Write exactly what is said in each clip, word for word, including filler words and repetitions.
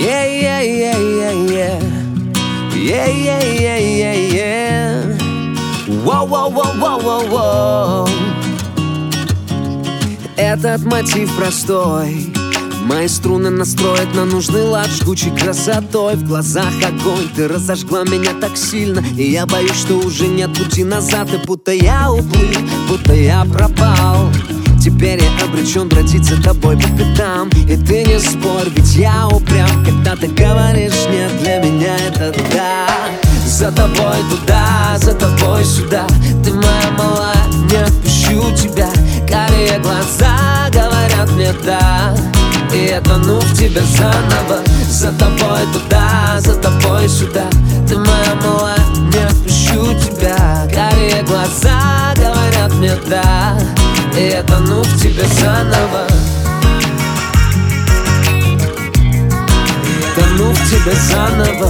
Yeah, yeah, yeah, yeah, yeah. Yeah, yeah, yeah, yeah, yeah. Воу, воу, воу, воу, воу, воу. Этот мотив простой, мои струны настроят на нужный лад, жгучей красотой. В глазах огонь, ты разожгла меня так сильно, и я боюсь, что уже нет пути назад. И будто я уплыл, будто я пропал. Теперь я обречен бродить за тобой по пятам. И ты не спорь, ведь я упрям. Когда ты говоришь нет, для меня это да. За тобой туда, за тобой сюда. Ты моя малая, не отпущу тебя. Карие глаза говорят мне да. И я тону в тебе заново. За тобой туда, за тобой сюда. Ты моя малая, не отпущу тебя. Карие глаза говорят мне да. И я тону в тебе заново. Тону в тебе заново.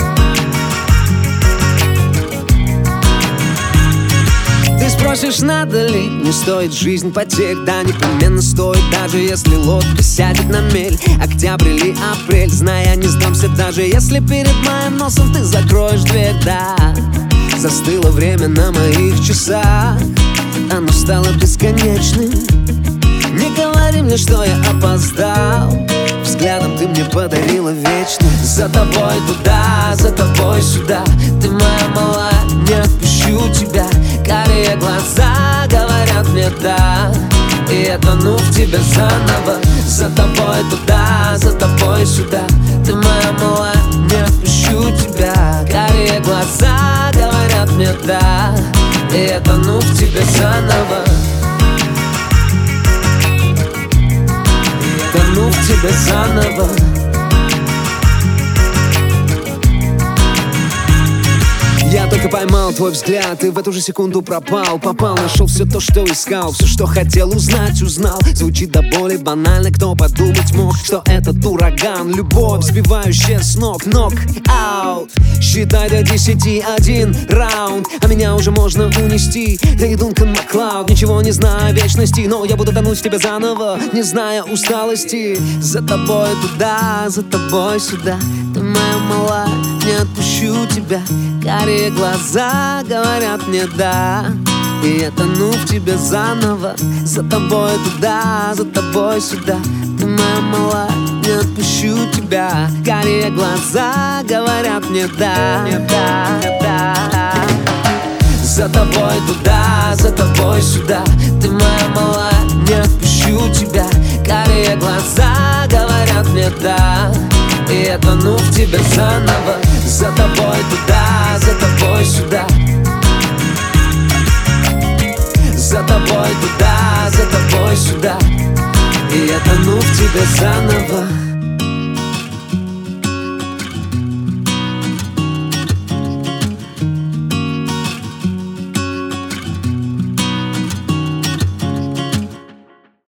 Ты спросишь, надо ли, не стоит жизнь потерь. Да, непременно стоит, даже если лодка сядет на мель. Октябрь или апрель, зная, я не сдамся, даже если перед моим носом ты закроешь дверь. Да, застыло время на моих часах, оно стало бесконечным. Не говори мне, что я опоздал, взглядом ты мне подарила вечность. За тобой туда, за тобой сюда. Ты моя малая, не отпущу тебя. Карие глаза говорят мне да. И я тону в тебе заново. За тобой туда, за тобой сюда. Ты моя малая, не отпущу тебя. Карие глаза говорят мне да. И я тону в тебе заново. Тону в тебе заново. Я только поймал твой взгляд и в эту же секунду пропал. Попал, нашел все то, что искал. Все, что хотел узнать, узнал. Звучит до боли банально, кто подумать мог, что этот ураган, любовь, сбивающая с ног. Нок-аут. Считай до десяти, один раунд, а меня уже можно унести. Да и Дункан Маклауд, ничего не знаю о вечности, но я буду тонуть в тебя заново, не зная усталости. За тобой туда, за тобой сюда. Ты моя малая, не отпущу тебя. Карие глаза говорят мне да. И я тону в тебе заново. За тобой туда, за тобой сюда. Ты моя малая, не отпущу тебя. Карие глаза говорят мне да, да, да. За тобой туда, за тобой сюда. Ты моя малая, не отпущу тебя. Карие глаза говорят мне да. И я тону в тебе заново. За тобой туда, за тобой сюда. За тобой туда, за тобой сюда. И я тону в тебе заново.